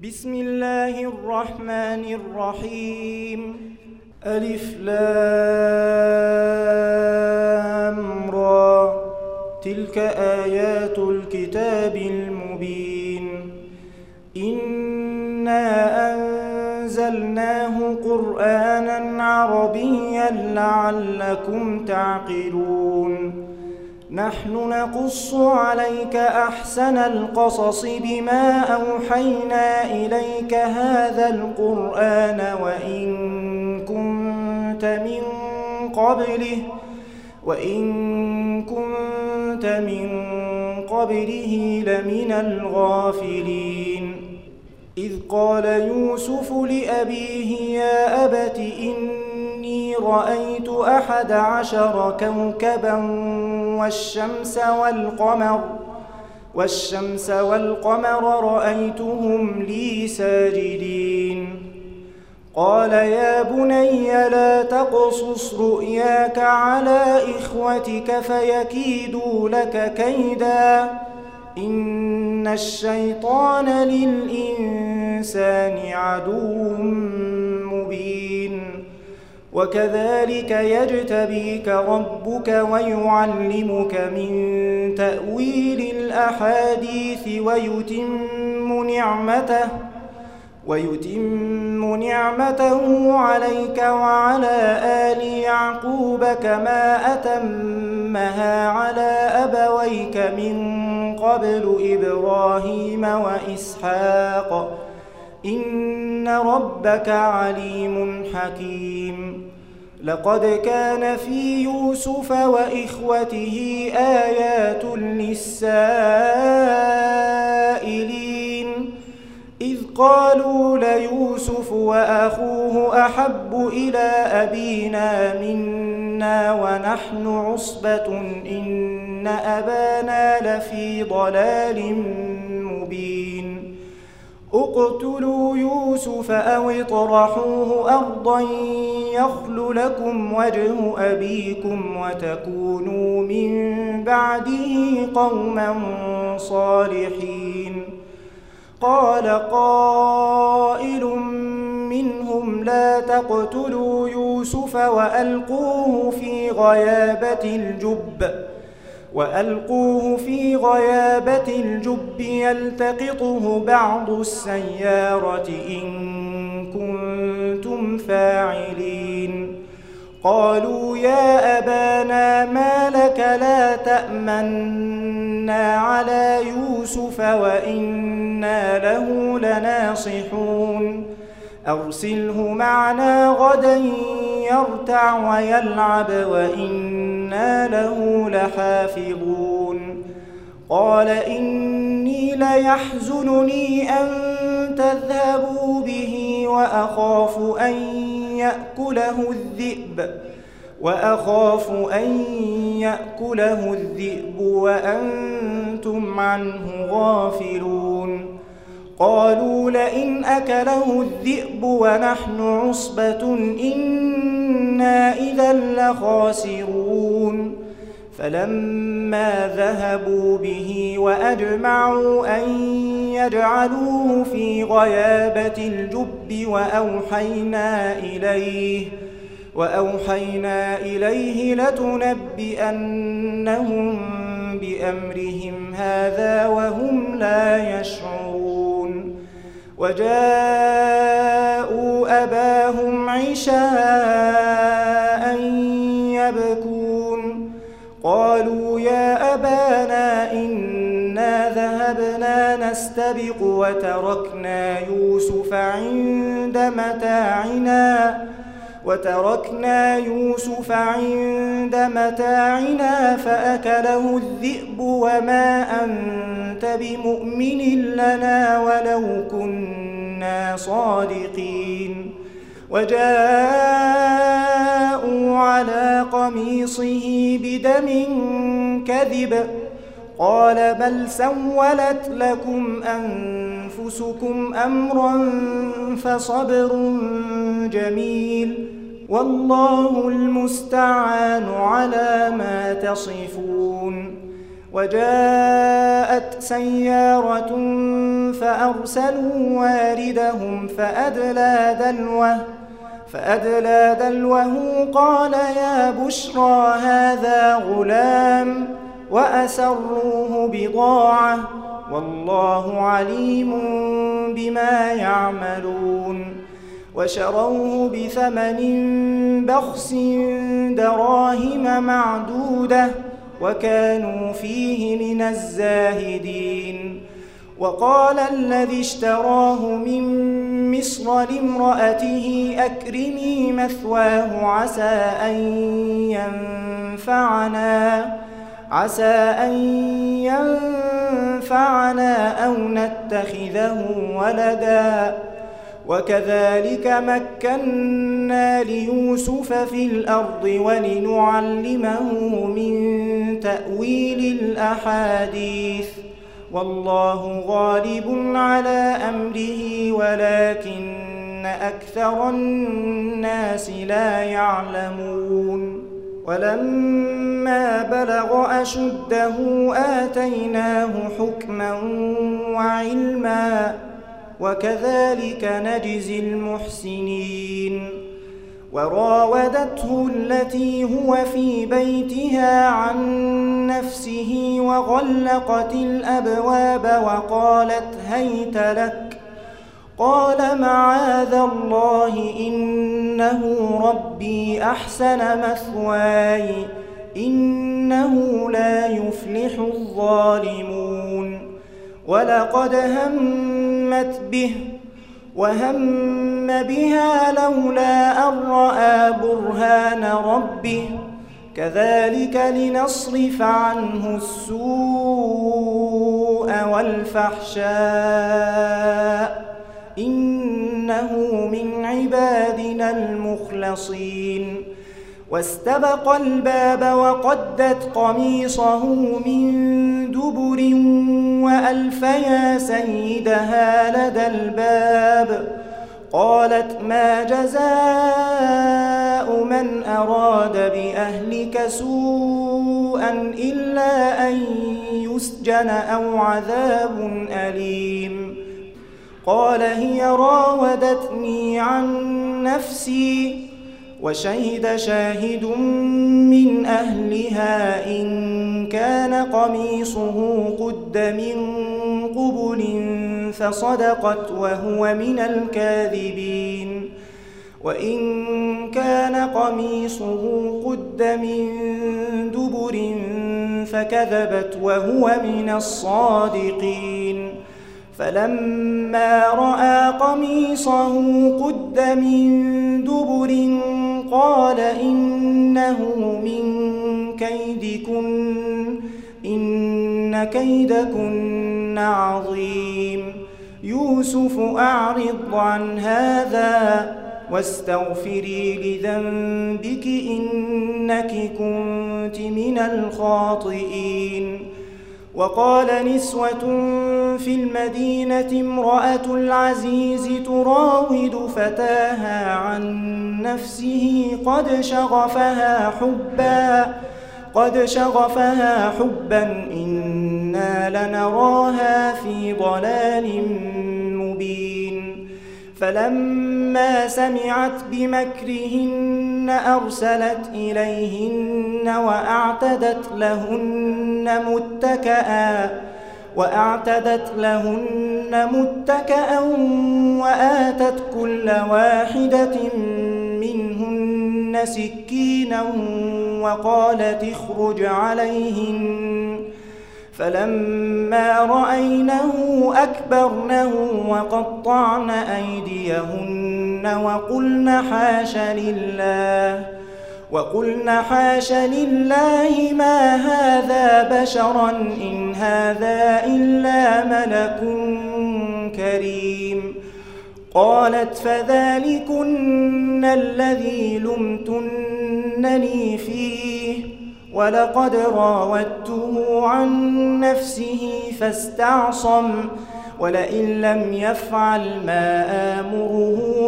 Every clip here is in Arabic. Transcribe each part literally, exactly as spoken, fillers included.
بسم الله الرحمن الرحيم. ألف لام را، تلك آيات الكتاب المبين. إنا أنزلناه قرآنا عربيا لعلكم تعقلون. نحن نقص عليك أحسن القصص بما أوحينا إليك هذا القرآن وإن كنت من قبله وإن كنت من قبله لمن الغافلين. إذ قال يوسف لأبيه يا أبت إني رأيت أحد عشر كوكبا والشمس والقمر والشمس والقمر رأيتهم لي ساجدين. قال يا بني لا تقصص رؤياك على إخوتك فيكيدوا لك كيدا إن الشيطان للإنسان عدو مبين. وكذلك يجتبيك ربك ويعلمك من تأويل الأحاديث ويتم نعمته ويتم نعمته عليك وعلى آل يعقوب كما أتمها على أبويك من قبل إبراهيم وإسحاق إن ربك عليم حكيم. لقد كان في يوسف وإخوته آيات للسائلين إذ قالوا ليوسف وأخوه أحب إلى أبينا منا ونحن عصبة إن أبانا لفي ضلال مبين. اقتلوا يوسف أو اطرحوه أرضا يخل لكم وجه أبيكم وتكونوا من بعده قوما صالحين. قال قائل منهم لا تقتلوا يوسف وألقوه في غيابة الجب وألقوه في غيابة الجب يلتقطه بعض السيارة إن كنتم فاعلين. قالوا يا أبانا ما لك لا تأمنا على يوسف وإنا له لناصحون أرسله معنا غدا يرتع ويلعب وإنا له لحافظون. قال إني ليحزنني أن تذهبوا به وأخاف أن يأكله الذئب وأخاف أن يأكله الذئب وأنتم عنه غافلون. قالوا لئن أكله الذئب ونحن عصبة إنا إذا لخاسرون. فلما ذهبوا به وأجمعوا أن يجعلوه في غيابة الجب وأوحينا إليه وأوحينا إليه لتنبئنهم بأمرهم هذا وهم لا يشعرون. وجاءوا أباهم عشاء يبكون. قالوا يا أبانا إنا ذهبنا نستبق وتركنا يوسف عند متاعنا وتركنا يوسف عند متاعنا فأكله الذئب وما أنت بمؤمن لنا ولو كنا صادقين. وجاءوا على قميصه بدم كذب قال بل سولت لكم أنفسكم أمرا فصبر جميل والله المستعان على ما تصفون. وجاءت سيارة فأرسلوا واردهم فأدلى دلوه فأدلى دلوه قال يا بشرى هذا غلام وأسروه بضاعة والله عليم بما يعملون وشروه بثمن بخس دراهم معدودة وكانوا فيه من الزاهدين. وقال الذي اشتراه من مصر لامرأته أكرمي مثواه عسى أن ينفعنا عسى أن ينفعنا أو نتخذه ولدا وكذلك مكنا ليوسف في الأرض ولنعلمه من تأويل الأحاديث والله غالب على أمره ولكن أكثر الناس لا يعلمون. ولما بلغ أشده آتيناه حكما وعلما وكذلك نجزي المحسنين. وراودته التي هو في بيتها عن نفسه وغلقت الأبواب وقالت هيت لك قال معاذ الله إنه ربي أحسن مثواي إنه لا يفلح الظالمون. ولقد همت به وهم بها لولا أن رأى برهان ربه كذلك لنصرف عنه السوء والفحشاء إنه من عبادنا المخلصين. واستبق الباب وقدت قميصه من دبر وألف يا سيدها لدى الباب قالت ما جزاء من أراد بأهلك سوءا إلا أن يسجن أو عذاب أليم. قال هي راودتني عن نفسي وشهد شاهد من أهلها إن كان قميصه قد من قبل فصدقت وهو من الكاذبين وإن كان قميصه قد من دبر فكذبت وهو من الصادقين. فلما رأى قميصه قد من دبر قال إنه من كيدكن إن كيدكن عظيم. يوسف أعرض عن هذا واستغفري لذنبك إنك كنت من الخاطئين. وقال نسوة في المدينة امرأة العزيز تراود فتاها عن نفسه قد شغفها حبا قد شغفها حبا إنا لنراها في ضلال مبين. فلما سمعت بمكرهن أرسلت إليهن وأعتدت لهن متكئا وأعتدت لهن متكئا وآتت كل واحدة منهن سكينا وقالت اخرج عليهن. فلما رأينه أكبرنه وقطعن أيديهن وقلن حاش لله وقلن حاش لله ما هذا بشرا إن هذا إلا ملك كريم. قالت فذلكن الذي لمتنني فيه ولقد راودته عن نفسه فاستعصم ولئن لم يفعل ما آمره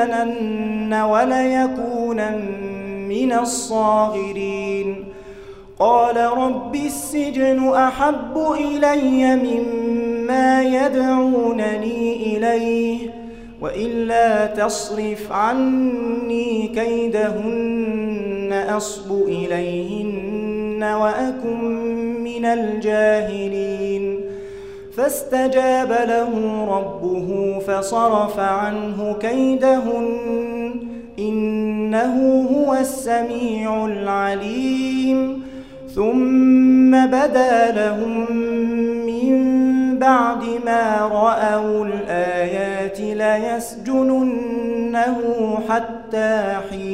ليسجنن وليكونن من الصاغرين. قال رب السجن أحب إلي مما يدعونني إليه وإلا تصرف عني كيدهن أصب إليهن وأكن من الجاهلين فاستجاب له ربه فصرف عنه كيدهن إنه هو السميع العليم ثم بدا لهم من بعد ما رأوا الآيات ليسجننه حتى حين